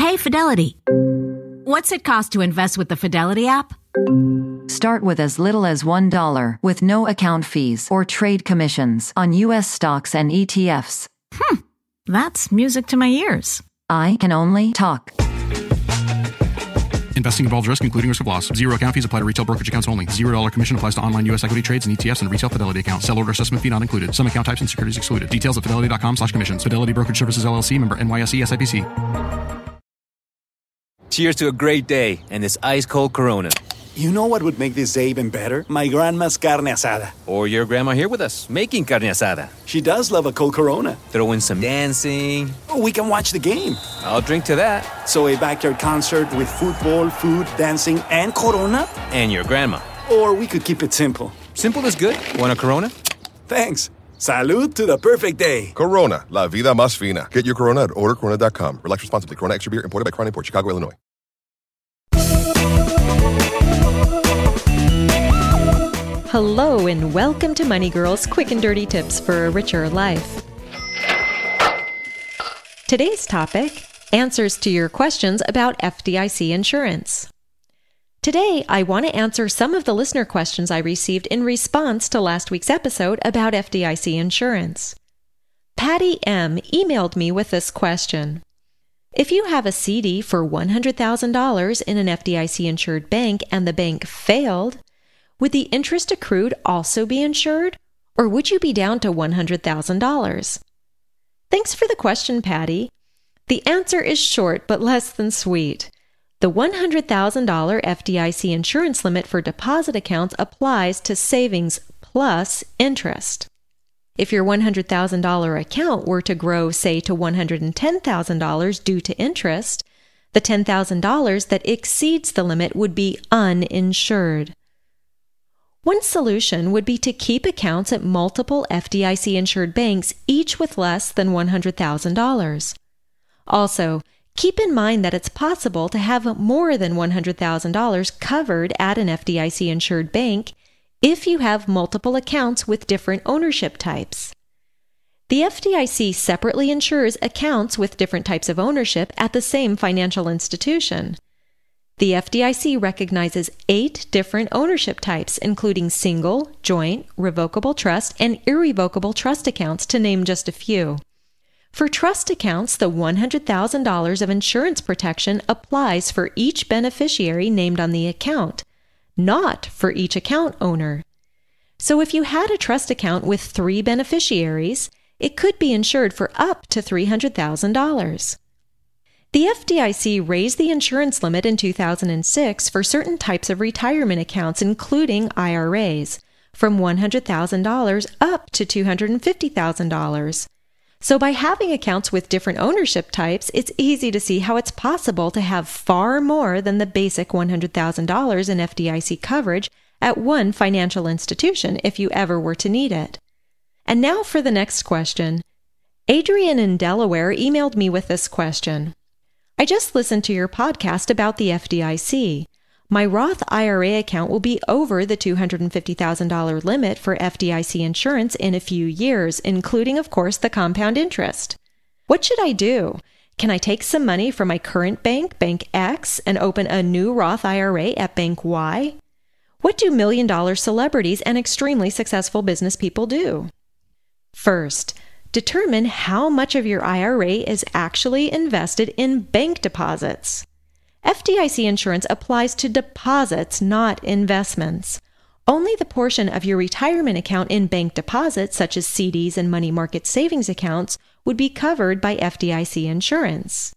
Hey, Fidelity. What's it cost to invest with the Fidelity app? Start with as little as $1 with no account fees or trade commissions on U.S. stocks and ETFs. That's music to my ears. I can only talk. Investing involves risk, including risk of loss. Zero account fees apply to retail brokerage accounts only. $0 commission applies to online U.S. equity trades and ETFs and retail Fidelity accounts. Sell order assessment fee not included. Some account types and securities excluded. Details at fidelity.com/commissions. Fidelity Brokerage Services, LLC, member NYSE SIPC. Cheers to a great day and this ice-cold Corona. You know what would make this day even better? My grandma's carne asada. Or your grandma here with us, making carne asada. She does love a cold Corona. Throw in some dancing. We can watch the game. I'll drink to that. So a backyard concert with football, food, dancing, and Corona? And your grandma. Or we could keep it simple. Simple is good. Want a Corona? Thanks. Salud to the perfect day. Corona, la vida más fina. Get your Corona at ordercorona.com. Relax responsibly. Corona Extra Beer, imported by Crown Imports, Chicago, Illinois. Hello and welcome to Money Girls Quick and Dirty Tips for a Richer Life. Today's topic, answers to your questions about FDIC insurance. Today, I want to answer some of the listener questions I received in response to last week's episode about FDIC insurance. Patty M. emailed me with this question. If you have a CD for $100,000 in an FDIC-insured bank and the bank failed, would the interest accrued also be insured, or would you be down to $100,000? Thanks for the question, Patty. The answer is short but less than sweet. The $100,000 FDIC insurance limit for deposit accounts applies to savings plus interest. If your $100,000 account were to grow, say, to $110,000 due to interest, the $10,000 that exceeds the limit would be uninsured. One solution would be to keep accounts at multiple FDIC-insured banks, each with less than $100,000. Also, keep in mind that it's possible to have more than $100,000 covered at an FDIC-insured bank if you have multiple accounts with different ownership types. The FDIC separately insures accounts with different types of ownership at the same financial institution. The FDIC recognizes 8 different ownership types, including single, joint, revocable trust, and irrevocable trust accounts, to name just a few. For trust accounts, the $100,000 of insurance protection applies for each beneficiary named on the account, not for each account owner. So if you had a trust account with 3 beneficiaries, it could be insured for up to $300,000. The FDIC raised the insurance limit in 2006 for certain types of retirement accounts, including IRAs, from $100,000 up to $250,000. So by having accounts with different ownership types, it's easy to see how it's possible to have far more than the basic $100,000 in FDIC coverage at one financial institution if you ever were to need it. And now for the next question. Adrian in Delaware emailed me with this question. I just listened to your podcast about the FDIC. My Roth IRA account will be over the $250,000 limit for FDIC insurance in a few years, including, of course, the compound interest. What should I do? Can I take some money from my current bank, Bank X, and open a new Roth IRA at Bank Y? What do million-dollar celebrities and extremely successful business people do? First, determine how much of your IRA is actually invested in bank deposits. FDIC insurance applies to deposits, not investments. Only the portion of your retirement account in bank deposits, such as CDs and money market savings accounts, would be covered by FDIC insurance.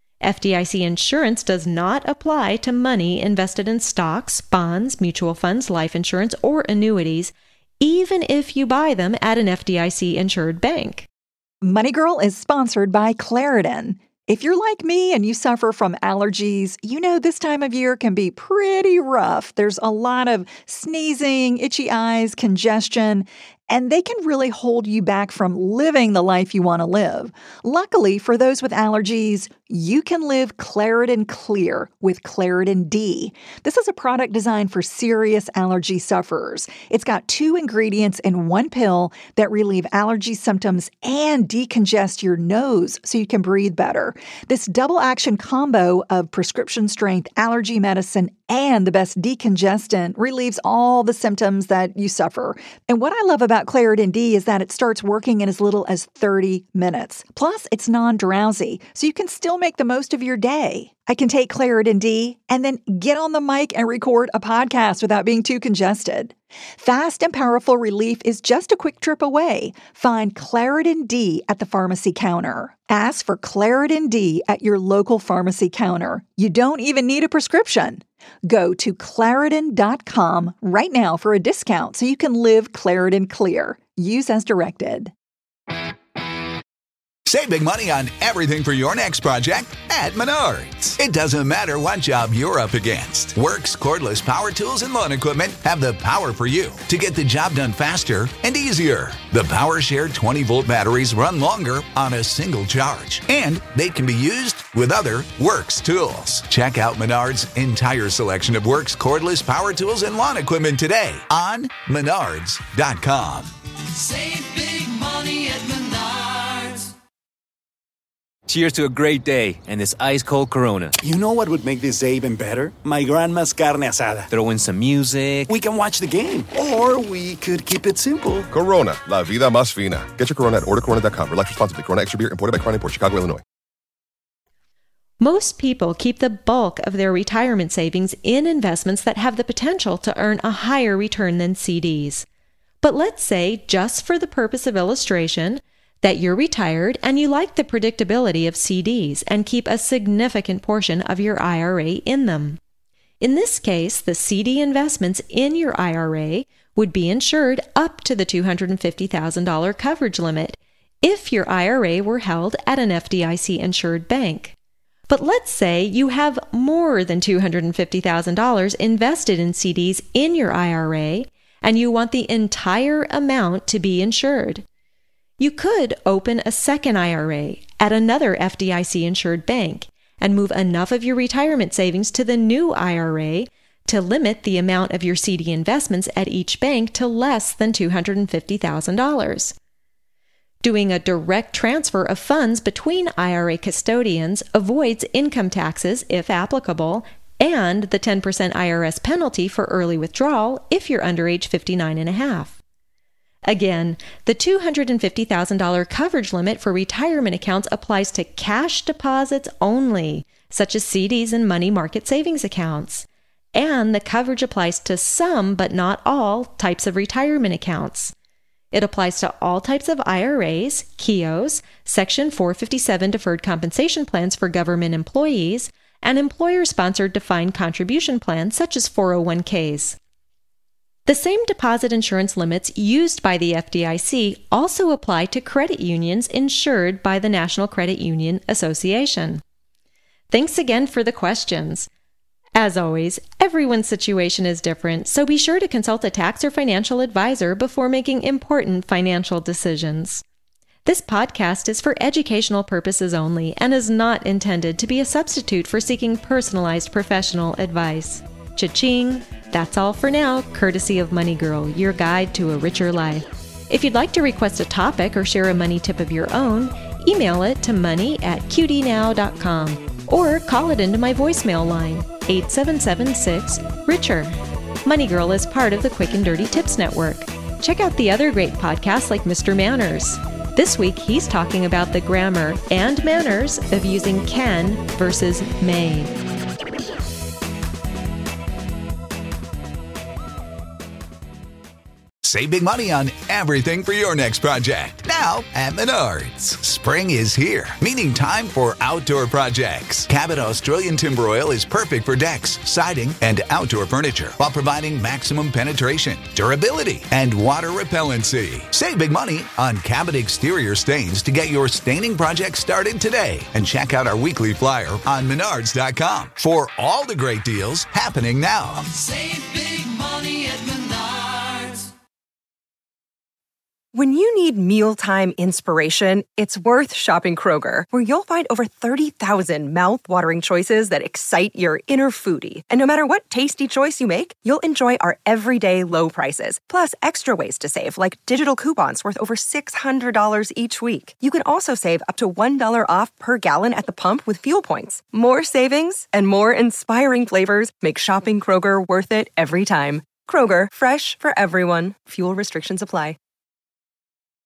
FDIC insurance does not apply to money invested in stocks, bonds, mutual funds, life insurance, or annuities, even if you buy them at an FDIC-insured bank. Money Girl is sponsored by Claritin. If you're like me and you suffer from allergies, you know this time of year can be pretty rough. There's a lot of sneezing, itchy eyes, congestion, and they can really hold you back from living the life you want to live. Luckily, for those with allergies, you can live Claritin Clear with Claritin D. This is a product designed for serious allergy sufferers. It's got 2 ingredients in one pill that relieve allergy symptoms and decongest your nose so you can breathe better. This double action combo of prescription strength allergy medicine and the best decongestant relieves all the symptoms that you suffer. And what I love about Claritin D is that it starts working in as little as 30 minutes. Plus, it's non-drowsy, so you can still make the most of your day. I can take Claritin D and then get on the mic and record a podcast without being too congested. Fast and powerful relief is just a quick trip away. Find Claritin D at the pharmacy counter. Ask for Claritin D at your local pharmacy counter. You don't even need a prescription. Go to Claritin.com right now for a discount so you can live Claritin Clear. Use as directed. Save big money on everything for your next project at Menards. It doesn't matter what job you're up against. Works cordless power tools and lawn equipment have the power for you to get the job done faster and easier. The PowerShare 20-volt batteries run longer on a single charge, and they can be used with other Works tools. Check out Menards' entire selection of Works cordless power tools and lawn equipment today on Menards.com. Save big money at Menards. Cheers to a great day and this ice-cold Corona. You know what would make this day even better? My grandma's carne asada. Throw in some music. We can watch the game. Or we could keep it simple. Corona, la vida más fina. Get your Corona at ordercorona.com. Relax responsibly. Corona Extra Beer, imported by Crown Imports, Chicago, Illinois. Most people keep the bulk of their retirement savings in investments that have the potential to earn a higher return than CDs. But let's say, just for the purpose of illustration, that you're retired and you like the predictability of CDs and keep a significant portion of your IRA in them. In this case, the CD investments in your IRA would be insured up to the $250,000 coverage limit if your IRA were held at an FDIC-insured bank. But let's say you have more than $250,000 invested in CDs in your IRA and you want the entire amount to be insured. You could open a second IRA at another FDIC-insured bank and move enough of your retirement savings to the new IRA to limit the amount of your CD investments at each bank to less than $250,000. Doing a direct transfer of funds between IRA custodians avoids income taxes, if applicable, and the 10% IRS penalty for early withdrawal if you're under age 59.5. Again, the $250,000 coverage limit for retirement accounts applies to cash deposits only, such as CDs and money market savings accounts. And the coverage applies to some, but not all, types of retirement accounts. It applies to all types of IRAs, KEOs, Section 457 deferred compensation plans for government employees, and employer-sponsored defined contribution plans such as 401ks. The same deposit insurance limits used by the FDIC also apply to credit unions insured by the National Credit Union Association. Thanks again for the questions. As always, everyone's situation is different, so be sure to consult a tax or financial advisor before making important financial decisions. This podcast is for educational purposes only and is not intended to be a substitute for seeking personalized professional advice. Cha-ching! That's all for now, courtesy of Money Girl, your guide to a richer life. If you'd like to request a topic or share a money tip of your own, email it to money@qdnow.com or call it into my voicemail line, 8776-RICHER. Money Girl is part of the Quick and Dirty Tips Network. Check out the other great podcasts like Mr. Manners. This week, he's talking about the grammar and manners of using can versus may. Save big money on everything for your next project. Now at Menards. Spring is here, meaning time for outdoor projects. Cabot Australian Timber Oil is perfect for decks, siding, and outdoor furniture while providing maximum penetration, durability, and water repellency. Save big money on Cabot exterior stains to get your staining project started today. And check out our weekly flyer on Menards.com for all the great deals happening now. Save big money at Menards. When you need mealtime inspiration, it's worth shopping Kroger, where you'll find over 30,000 mouth-watering choices that excite your inner foodie. And no matter what tasty choice you make, you'll enjoy our everyday low prices, plus extra ways to save, like digital coupons worth over $600 each week. You can also save up to $1 off per gallon at the pump with fuel points. More savings and more inspiring flavors make shopping Kroger worth it every time. Kroger, fresh for everyone. Fuel restrictions apply.